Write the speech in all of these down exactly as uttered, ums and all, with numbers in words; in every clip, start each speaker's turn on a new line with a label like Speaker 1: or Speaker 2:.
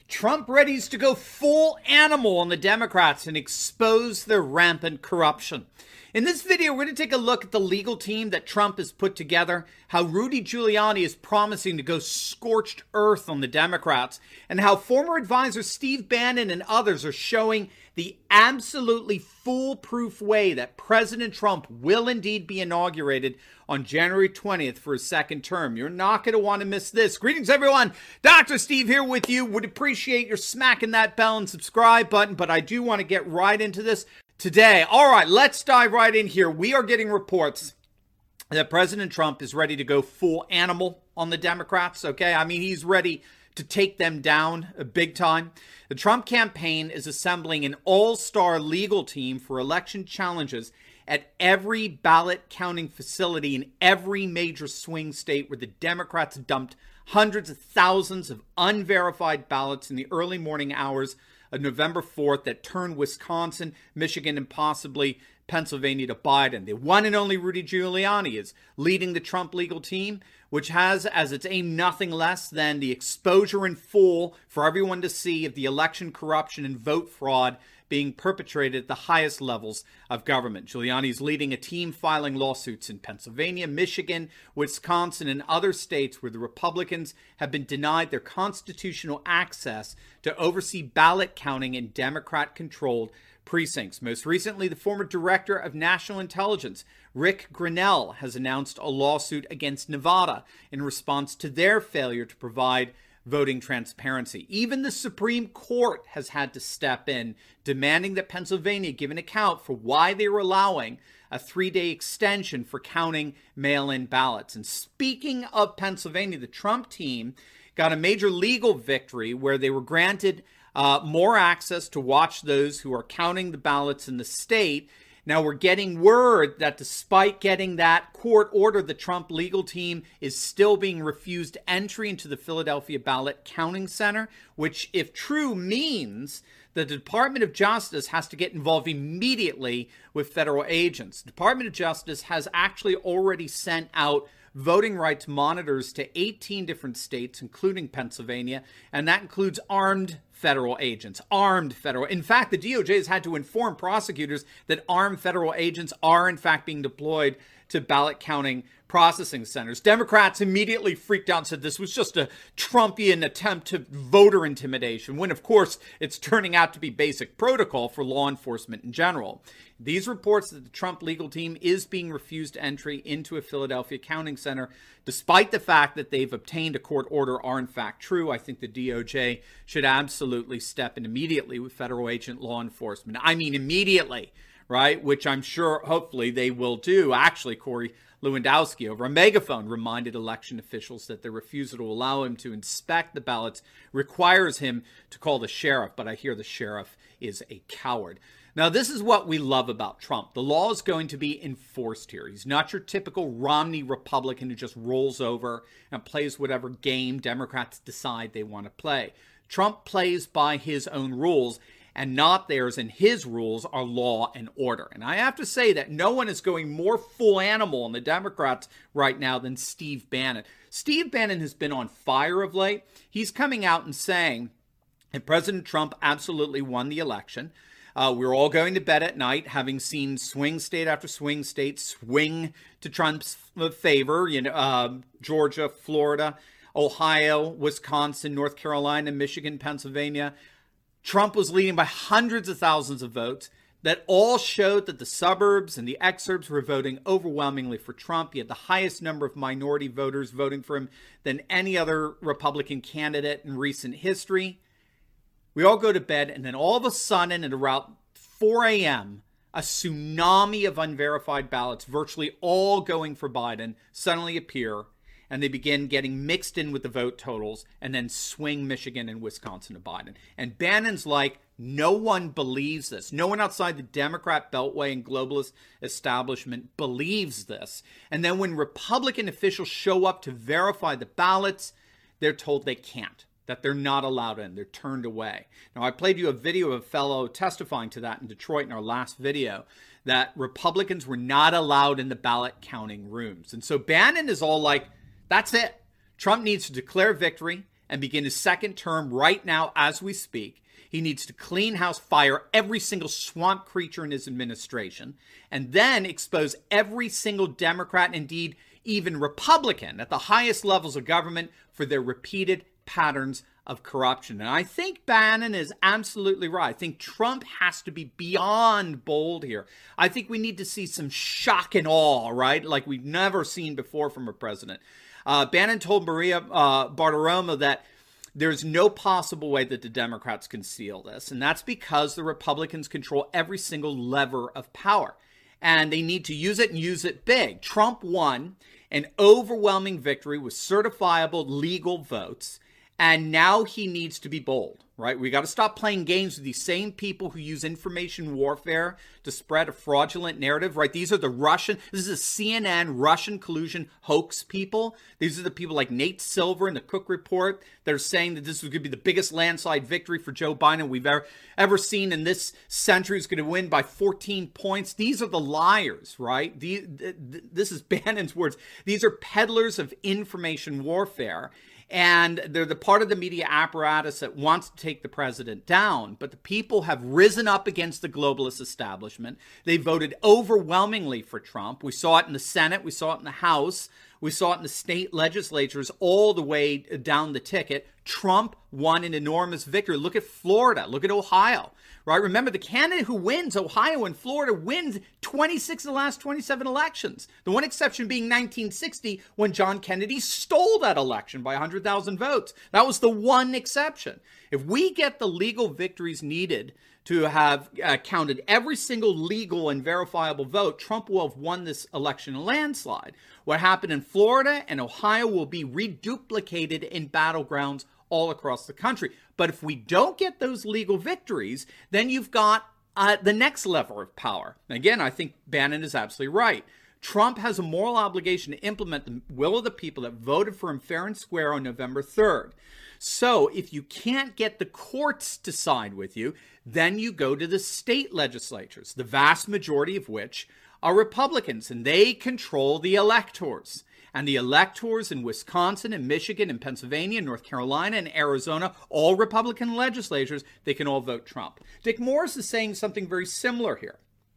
Speaker 1: Trump readies to go full animal on the Democrats and expose their rampant corruption. In this video, we're going to take a look at the legal team that Trump has put together, how Rudy Giuliani is promising to go scorched earth on the Democrats, and how former advisor Steve Bannon and others are showing the absolutely foolproof way that President Trump will indeed be inaugurated on January twentieth for his second term. You're not going to want to miss this. Greetings, everyone. Doctor Steve here with you. Would appreciate your smacking that bell and subscribe button, but I do want to get right into this today. All right, let's dive right in here. We are getting reports that President Trump is ready to go full animal on the Democrats, okay? I mean, he's ready to take them down big time. The Trump campaign is assembling an all-star legal team for election challenges at every ballot counting facility in every major swing state where the Democrats dumped hundreds of thousands of unverified ballots in the early morning hours of November fourth that turned Wisconsin, Michigan, and possibly Pennsylvania to Biden. The one and only Rudy Giuliani is leading the Trump legal team, which has as its aim nothing less than the exposure in full for everyone to see of the election corruption and vote fraud being perpetrated at the highest levels of government. Giuliani is leading a team filing lawsuits in Pennsylvania, Michigan, Wisconsin, and other states where the Republicans have been denied their constitutional access to oversee ballot counting in Democrat-controlled precincts. Most recently, the former director of national intelligence, Rick Grenell, has announced a lawsuit against Nevada in response to their failure to provide voting transparency. Even the Supreme Court has had to step in, demanding that Pennsylvania give an account for why they were allowing a three-day extension for counting mail-in ballots. And speaking of Pennsylvania, the Trump team got a major legal victory where they were granted uh, more access to watch those who are counting the ballots in the state. Now, we're getting word that despite getting that court order, the Trump legal team is still being refused entry into the Philadelphia Ballot Counting Center, which, if true, means the Department of Justice has to get involved immediately with federal agents. The Department of Justice has actually already sent out voting rights monitors to eighteen different states, including Pennsylvania, and that includes armed federal agents, armed federal. In fact, the D O J has had to inform prosecutors that armed federal agents are in fact being deployed to ballot counting processing centers. Democrats immediately freaked out and said this was just a Trumpian attempt to voter intimidation, when of course it's turning out to be basic protocol for law enforcement in general. These reports that the Trump legal team is being refused entry into a Philadelphia counting center, despite the fact that they've obtained a court order, are in fact true. I think the D O J should absolutely step in immediately with federal agent law enforcement. I mean immediately, right? Which I'm sure, hopefully, they will do. Actually, Corey Lewandowski over a megaphone reminded election officials that their refusal to allow him to inspect the ballots requires him to call the sheriff, but I hear the sheriff is a coward. Now, this is what we love about Trump. The law is going to be enforced here. He's not your typical Romney Republican who just rolls over and plays whatever game Democrats decide they want to play. Trump plays by his own rules and not theirs, and his rules are law and order. And I have to say that no one is going more full animal on the Democrats right now than Steve Bannon. Steve Bannon has been on fire of late. He's coming out and saying that President Trump absolutely won the election. Uh, we're all going to bed at night, having seen swing state after swing state swing to Trump's favor. You know, uh, Georgia, Florida, Ohio, Wisconsin, North Carolina, Michigan, Pennsylvania. Trump was leading by hundreds of thousands of votes that all showed that the suburbs and the exurbs were voting overwhelmingly for Trump. He had the highest number of minority voters voting for him than any other Republican candidate in recent history. We all go to bed, and then all of a sudden at around four a.m., a tsunami of unverified ballots, virtually all going for Biden, suddenly appear, and they begin getting mixed in with the vote totals and then swing Michigan and Wisconsin to Biden. And Bannon's like, no one believes this. No one outside the Democrat Beltway and globalist establishment believes this. And then when Republican officials show up to verify the ballots, they're told they can't, that they're not allowed in. They're turned away. Now, I played you a video of a fellow testifying to that in Detroit in our last video, that Republicans were not allowed in the ballot counting rooms. And so Bannon is all like, that's it. Trump needs to declare victory and begin his second term right now as we speak. He needs to clean house, fire every single swamp creature in his administration, and then expose every single Democrat, and indeed even Republican at the highest levels of government for their repeated patterns of corruption. And I think Bannon is absolutely right. I think Trump has to be beyond bold here. I think we need to see some shock and awe, right? Like we've never seen before from a president. Uh, Bannon told Maria uh, Bartiromo that there's no possible way that the Democrats can steal this. And that's because the Republicans control every single lever of power. And they need to use it and use it big. Trump won an overwhelming victory with certifiable legal votes. And now he needs to be bold, right? We got to stop playing games with these same people who use information warfare to spread a fraudulent narrative, right? These are the Russian, this is a C N N Russian collusion hoax people. These are the people like Nate Silver and the Cook Report that are saying that this is going to be the biggest landslide victory for Joe Biden we've ever, ever seen in this century. Is going to win by fourteen points. These are the liars, right? The, the, this is Bannon's words. These are peddlers of information warfare. And they're the part of the media apparatus that wants to take the president down. But the people have risen up against the globalist establishment. They voted overwhelmingly for Trump. We saw it in the Senate. We saw it in the House. We saw it in the state legislatures all the way down the ticket. Trump won an enormous victory. Look at Florida. Look at Ohio, right? Remember, the candidate who wins Ohio and Florida wins twenty-six of the last twenty-seven elections. The one exception being nineteen sixty, when John Kennedy stole that election by one hundred thousand votes. That was the one exception. If we get the legal victories needed to have uh, counted every single legal and verifiable vote, Trump will have won this election a landslide. What happened in Florida and Ohio will be reduplicated in battlegrounds all across the country. But if we don't get those legal victories, then you've got uh, the next level of power. Again, I think Bannon is absolutely right. Trump has a moral obligation to implement the will of the people that voted for him fair and square on November third. So if you can't get the courts to side with you, then you go to the state legislatures, the vast majority of which are Republicans, and they control the electors. And the electors in Wisconsin and Michigan and Pennsylvania and North Carolina and Arizona, all Republican legislatures, they can all vote Trump. Dick Morris is saying something very similar here.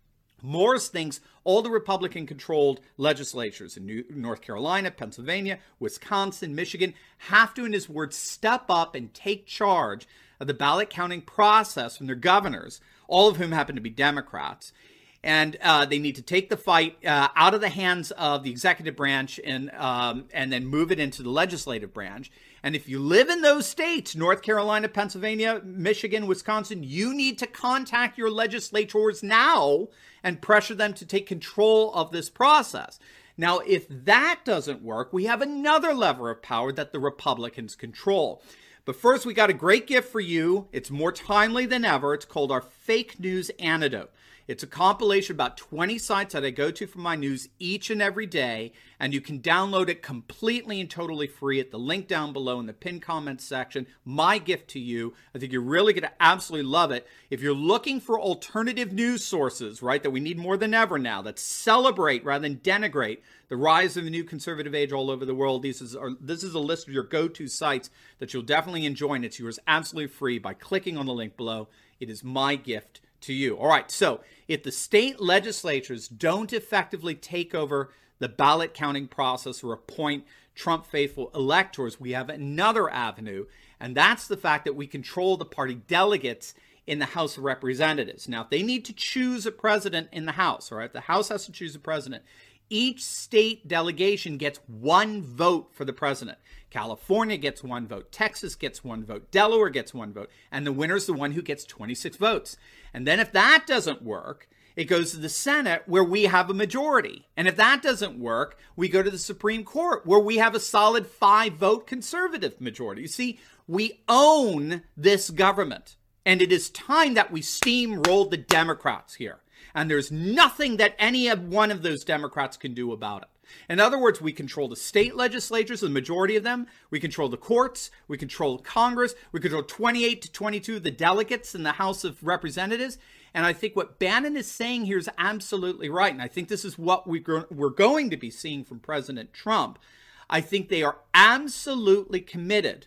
Speaker 1: Morris thinks all the Republican-controlled legislatures in New- North Carolina, Pennsylvania, Wisconsin, Michigan have to, in his words, step up and take charge of the ballot counting process from their governors, all of whom happen to be Democrats. And uh, they need to take the fight uh, out of the hands of the executive branch and um, and then move it into the legislative branch. And if you live in those states, North Carolina, Pennsylvania, Michigan, Wisconsin, you need to contact your legislators now and pressure them to take control of this process. Now, if that doesn't work, we have another lever of power that the Republicans control. But first, we got a great gift for you. It's more timely than ever. It's called our Fake News Antidote. It's a compilation of about twenty sites that I go to for my news each and every day, and you can download it completely and totally free at the link down below in the pinned comments section. My gift to you. I think you're really going to absolutely love it. If you're looking for alternative news sources, right, that we need more than ever now, that celebrate rather than denigrate the rise of the new conservative age all over the world, this is, are, this is a list of your go-to sites that you'll definitely enjoy, and it's yours absolutely free by clicking on the link below. It is my gift to you. All right, so if the state legislatures don't effectively take over the ballot counting process or appoint Trump faithful electors, we have another avenue, and that's the fact that we control the party delegates in the House of Representatives. Now, if they need to choose a president in the House, all right, the House has to choose a president, each state delegation gets one vote for the president. California gets one vote. Texas gets one vote. Delaware gets one vote. And the winner's the one who gets twenty-six votes. And then if that doesn't work, it goes to the Senate where we have a majority. And if that doesn't work, we go to the Supreme Court where we have a solid five-vote conservative majority. You see, we own this government. And it is time that we steamroll the Democrats here. And there's nothing that any of one of those Democrats can do about it. In other words, we control the state legislatures, the majority of them. We control the courts. We control Congress. We control twenty-eight to twenty-two of the delegates in the House of Representatives. And I think what Bannon is saying here is absolutely right. And I think this is what we gr- we're going to be seeing from President Trump. I think they are absolutely committed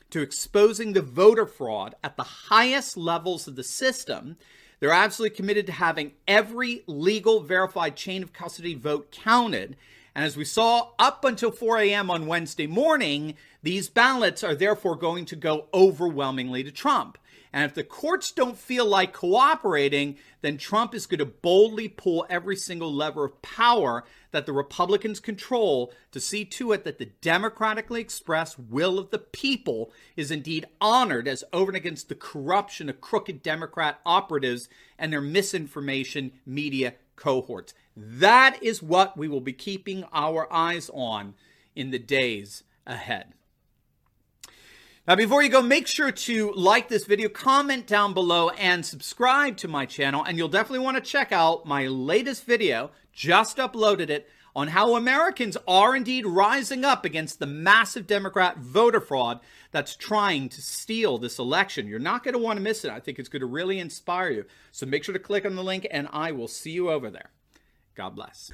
Speaker 1: to exposing the voter fraud at the highest levels of the system. They're absolutely committed to having every legal verified chain of custody vote counted. And as we saw up until four a m on Wednesday morning, these ballots are therefore going to go overwhelmingly to Trump. And if the courts don't feel like cooperating, then Trump is going to boldly pull every single lever of power that the Republicans control to see to it that the democratically expressed will of the people is indeed honored as over and against the corruption of crooked Democrat operatives and their misinformation media cohorts. That is what we will be keeping our eyes on in the days ahead. Now, before you go, make sure to like this video, comment down below, and subscribe to my channel. And you'll definitely want to check out my latest video, just uploaded it, on how Americans are indeed rising up against the massive Democrat voter fraud that's trying to steal this election. You're not going to want to miss it. I think it's going to really inspire you. So make sure to click on the link, and I will see you over there. God bless.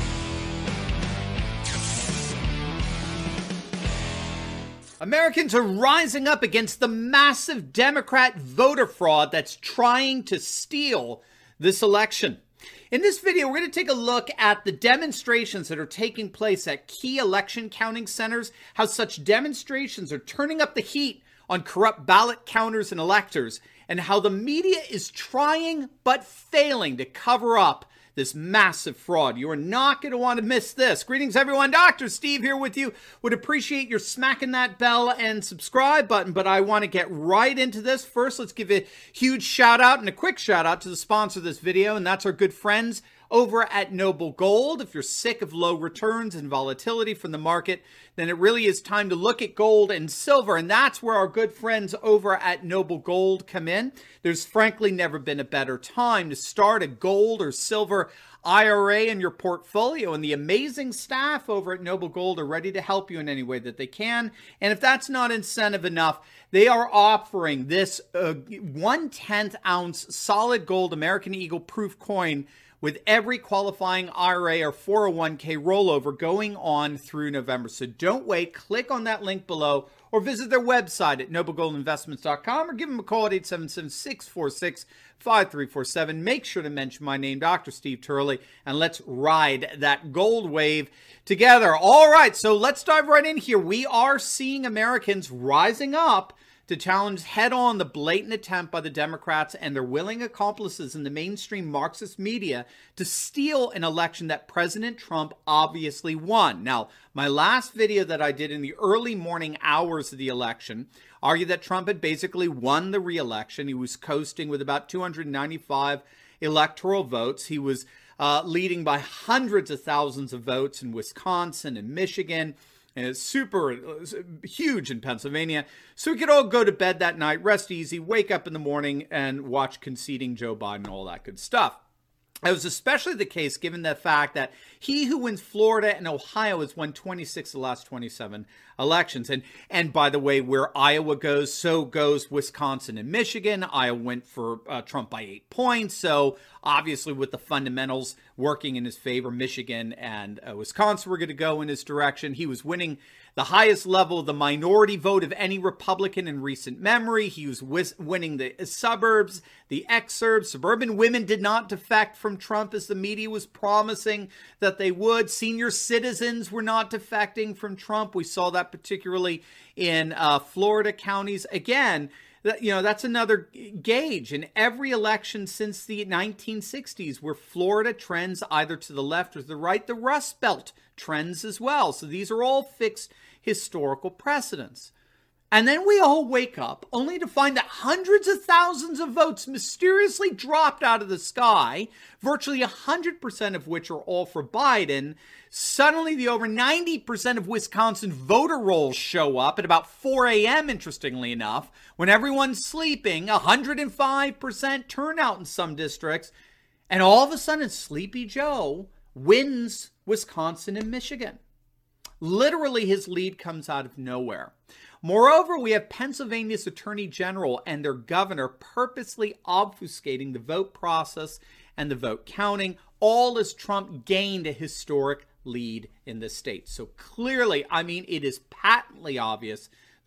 Speaker 1: Americans are rising up against the massive Democrat voter fraud that's trying to steal this election. In this video, we're going to take a look at the demonstrations that are taking place at key election counting centers, how such demonstrations are turning up the heat on corrupt ballot counters and electors, and how the media is trying but failing to cover up this massive fraud. You are not going to want to miss this. Greetings, everyone. Doctor Steve here with you. Would appreciate your smacking that bell and subscribe button, but I want to get right into this. First, let's give a huge shout out and a quick shout out to the sponsor of this video, and that's our good friends over at Noble Gold. If you're sick of low returns and volatility from the market, then it really is time to look at gold and silver, and that's where our good friends over at Noble Gold come in. There's frankly never been a better time to start a gold or silver I R A in your portfolio, and the amazing staff over at Noble Gold are ready to help you in any way that they can. And if that's not incentive enough, they are offering this uh, one-tenth ounce solid gold American Eagle proof coin with every qualifying I R A or four oh one K rollover going on through November. So don't wait. Click on that link below or visit their website at noble gold investments dot com or give them a call at eight seven seven, six four six, five three four seven. Make sure to mention my name, Doctor Steve Turley, and let's ride that gold wave together. All right, so let's dive right in here. We are seeing Americans rising up to challenge head-on the blatant attempt by the Democrats and their willing accomplices in the mainstream Marxist media to steal an election that President Trump obviously won. Now, my last video that I did in the early morning hours of the election argued that Trump had basically won the re-election. He was coasting with about two hundred ninety-five electoral votes. He was uh, leading by hundreds of thousands of votes in Wisconsin and Michigan. And it's super it's huge in Pennsylvania. So we could all go to bed that night, rest easy, wake up in the morning, and watch conceding Joe Biden, all that good stuff. It was especially the case given the fact that he who wins Florida and Ohio has won twenty-six of the last twenty-seven elections. And and by the way, where Iowa goes, so goes Wisconsin and Michigan. Iowa went for uh, Trump by eight points. So obviously with the fundamentals working in his favor, Michigan and uh, Wisconsin were going to go in his direction. He was winning the highest level of the minority vote of any Republican in recent memory. He was wis- winning the suburbs, the exurbs. Suburban women did not defect from Trump as the media was promising that they would. Senior citizens were not defecting from Trump. We saw that particularly in uh, Florida counties. Again, that, you know, that's another gauge. In every election since the nineteen sixties, where Florida trends either to the left or to the right, the Rust Belt trends as well. So these are all fixed historical precedents. And then we all wake up only to find that hundreds of thousands of votes mysteriously dropped out of the sky, virtually one hundred percent of which are all for Biden. Suddenly, the over ninety percent of Wisconsin voter rolls show up at about four a m, interestingly enough, when everyone's sleeping, one hundred five percent turnout in some districts, and all of a sudden, Sleepy Joe wins Wisconsin and Michigan. Literally, his lead comes out of nowhere. Moreover, we have Pennsylvania's Attorney General and their governor purposely obfuscating the vote process and the vote counting, all as Trump gained a historic lead in the state. So clearly, I mean, it is patently obvious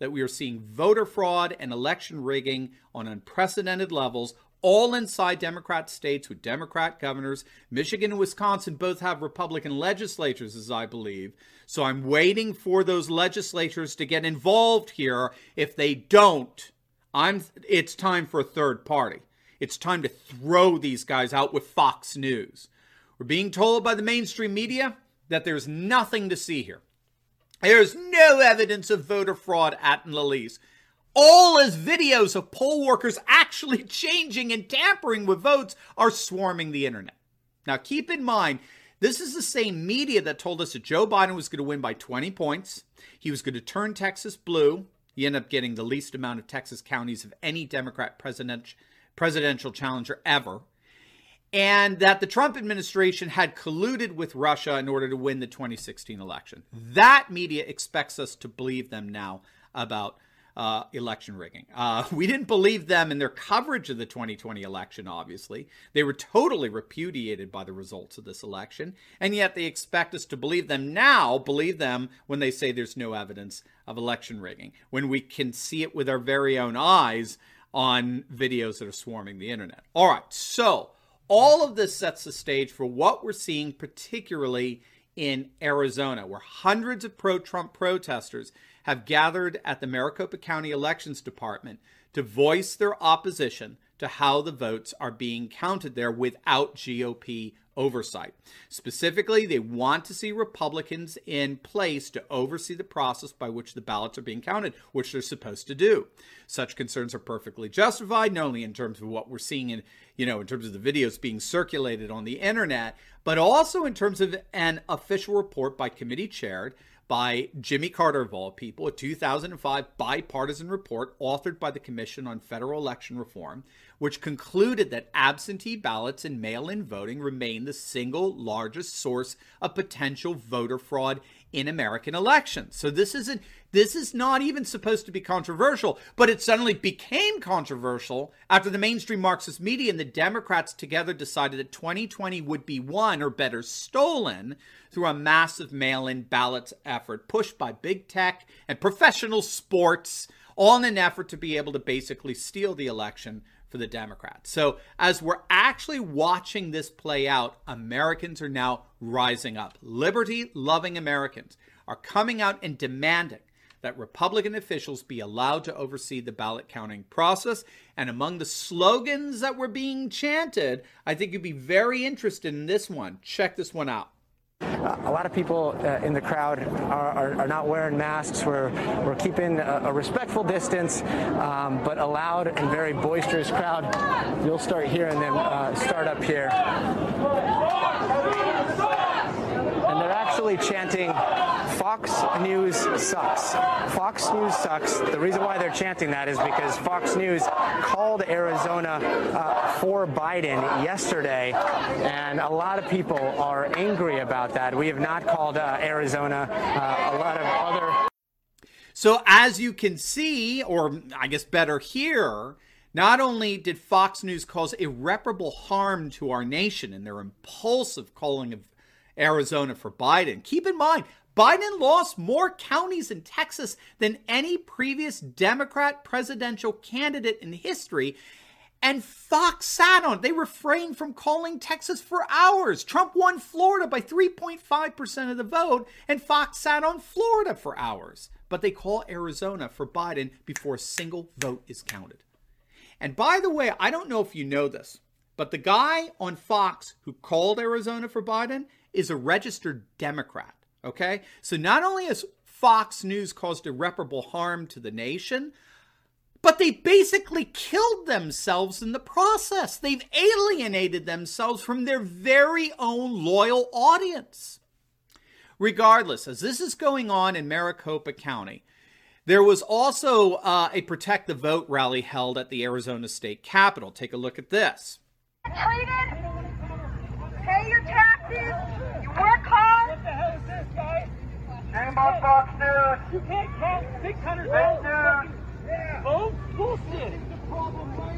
Speaker 1: that we are seeing voter fraud and election rigging on unprecedented levels, all inside Democrat states with Democrat governors. Michigan and Wisconsin both have Republican legislatures, as I believe. So I'm waiting for those legislatures to get involved here. If they don't, I'm, it's time for a third party. It's time to throw these guys out with Fox News. We're being told by the mainstream media that there's nothing to see here. There's no evidence of voter fraud at Lalise. All as videos of poll workers actually changing and tampering with votes are swarming the internet. Now, keep in mind, this is the same media that told us that Joe Biden was going to win by twenty points. He was going to turn Texas blue. He ended up getting the least amount of Texas counties of any Democrat president, presidential challenger ever. And that the Trump administration had colluded with Russia in order to win the twenty sixteen election. That media expects us to believe them now about Uh, election rigging. Uh, we didn't believe them in their coverage of the twenty twenty election, obviously. They were totally repudiated by the results of this election, and yet they expect us to believe them now, believe them when they say there's no evidence of election rigging, when we can see it with our very own eyes on videos that are swarming the internet. All right, so all of this sets the stage for what we're seeing, particularly in Arizona, where hundreds of pro-Trump protesters have gathered at the Maricopa County Elections Department to voice their opposition to how the votes are being counted there without G O P oversight. Specifically, they want to see Republicans in place to oversee the process by which the ballots are being counted, which they're supposed to do. Such concerns are perfectly justified, not only in terms of what we're seeing in, you know, in terms of the videos being circulated on the internet, but also in terms of an official report by committee chaired by Jimmy Carter, of all people, a two thousand five bipartisan report authored by the Commission on Federal Election Reform, which concluded that absentee ballots and mail-in voting remain the single largest source of potential voter fraud in American elections. So this isn't, this is not even supposed to be controversial, but it suddenly became controversial after the mainstream Marxist media and the Democrats together decided that twenty twenty would be won, or better, stolen, through a massive mail-in ballots effort pushed by big tech and professional sports, all in an effort to be able to basically steal the election for the Democrats. So as we're actually watching this play out, Americans are now rising up. Liberty-loving Americans are coming out and demanding that Republican officials be allowed to oversee the ballot counting process. And among the slogans that were being chanted, I think you'd be very interested in this one. Check this one out.
Speaker 2: Uh, a lot of people uh, in the crowd are, are, are not wearing masks. We're, we're keeping a, a respectful distance, um, but a loud and very boisterous crowd. You'll start hearing them uh, start up here. And they're actually chanting, Fox News sucks. Fox News sucks. The reason why they're chanting that is because Fox News called Arizona uh, for Biden yesterday, and a lot of people are angry about that. We have not called uh, Arizona. Uh, a lot of other...
Speaker 1: So as you can see, or I guess better hear, not only did Fox News cause irreparable harm to our nation in their impulsive calling of Arizona for Biden, keep in mind, Biden lost more counties in Texas than any previous Democrat presidential candidate in history. And Fox sat on it. They refrained from calling Texas for hours. Trump won Florida by three point five percent of the vote, and Fox sat on Florida for hours. But they call Arizona for Biden before a single vote is counted. And by the way, I don't know if you know this, but the guy on Fox who called Arizona for Biden is a registered Democrat. Okay, so not only has Fox News caused irreparable harm to the nation, but they basically killed themselves in the process. They've alienated themselves from their very own loyal audience. Regardless, as this is going on in Maricopa County, there was also uh, a Protect the Vote rally held at the Arizona State Capitol. Take a look at this.
Speaker 3: Treated, pay your taxes, you work hard.
Speaker 4: Shame on Fox News.
Speaker 3: You can't count six hundred
Speaker 4: Fake
Speaker 3: thousand
Speaker 4: news.
Speaker 3: votes. Bullshit. The problem right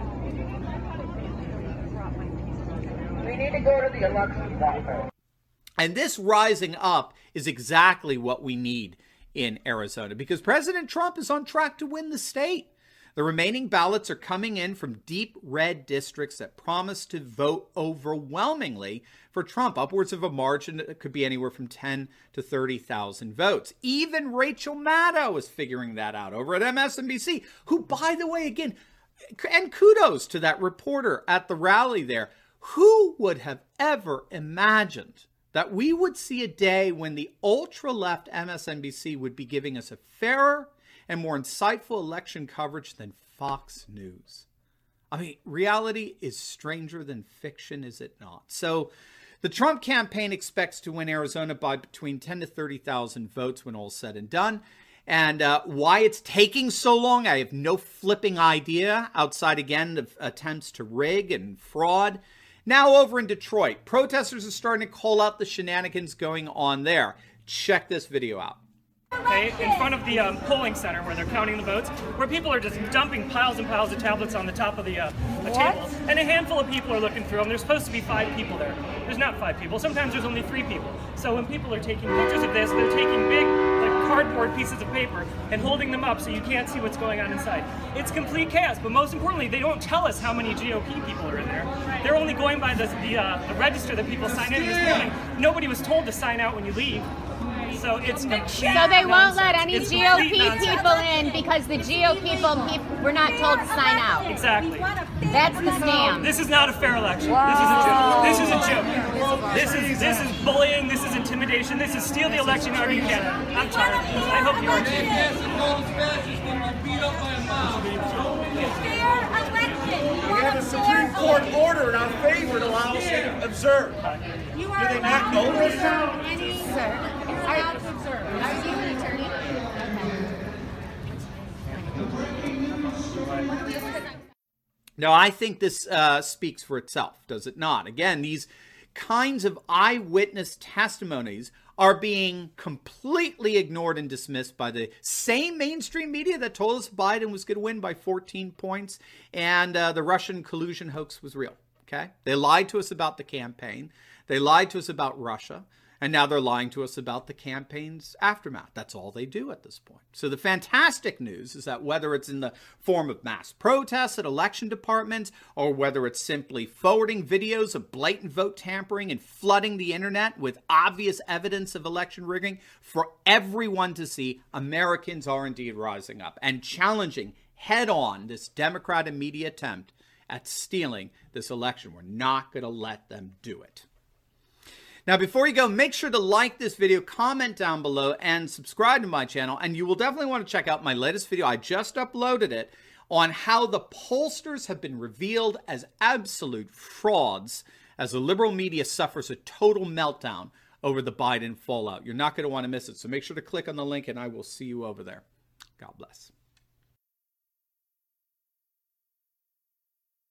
Speaker 4: We need to go to the elections office.
Speaker 1: And this rising up is exactly what we need in Arizona, because President Trump is on track to win the state. The remaining ballots are coming in from deep red districts that promise to vote overwhelmingly for Trump, upwards of a margin that could be anywhere from ten to thirty thousand votes. Even Rachel Maddow is figuring that out over at M S N B C, who, by the way, again, and kudos to that reporter at the rally there, who would have ever imagined that we would see a day when the ultra-left M S N B C would be giving us a fairer and more insightful election coverage than Fox News. I mean, reality is stranger than fiction, is it not? So the Trump campaign expects to win Arizona by between ten to thirty thousand votes when all's said and done. And uh, why it's taking so long, I have no flipping idea, outside, again, of attempts to rig and fraud. Now over in Detroit, protesters are starting to call out the shenanigans going on there. Check this video out.
Speaker 4: Okay, in front of the um, polling center where they're counting the votes, where people are just dumping piles and piles of tablets on the top of the uh, a table, and a handful of people are looking through them. There's supposed to be five people there. There's not five people. Sometimes there's only three people. So when people are taking pictures of this, they're taking big, like, cardboard pieces of paper and holding them up so you can't see what's going on inside. It's complete chaos, but most importantly, they don't tell us how many G O P people are in there. They're only going by the, the, uh, the register that people sign in this morning. Nobody was told to sign out when you leave. So it's complete
Speaker 5: So they won't
Speaker 4: nonsense.
Speaker 5: let any
Speaker 4: It's
Speaker 5: G O P
Speaker 4: complete nonsense.
Speaker 5: people in because the G O P people peop- were not told to sign out.
Speaker 4: Exactly.
Speaker 5: That's the scam.
Speaker 4: This is not a fair election. This is a joke. This is a joke. This is this is bullying. This is intimidation. This is steal the election however you can. I'm tired. I hope you are too.
Speaker 6: We have a Supreme Court order in our favor that allows us to observe. Do they not know this?
Speaker 5: Sir, you're allowed to observe. Are you an attorney?
Speaker 1: Now, I think this uh, speaks for itself, does it not? Again, these kinds of eyewitness testimonies are being completely ignored and dismissed by the same mainstream media that told us Biden was going to win by fourteen points and uh, the Russian collusion hoax was real. Okay? They lied to us about the campaign. They lied to us about Russia. And now they're lying to us about the campaign's aftermath. That's all they do at this point. So the fantastic news is that whether it's in the form of mass protests at election departments, or whether it's simply forwarding videos of blatant vote tampering and flooding the internet with obvious evidence of election rigging for everyone to see, Americans are indeed rising up and challenging head on this Democrat and media attempt at stealing this election. We're not going to let them do it. Now, before you go, make sure to like this video, comment down below, and subscribe to my channel. And you will definitely want to check out my latest video. I just uploaded it on how the pollsters have been revealed as absolute frauds as the liberal media suffers a total meltdown over the Biden fallout. You're not going to want to miss it. So make sure to click on the link, and I will see you over there. God bless.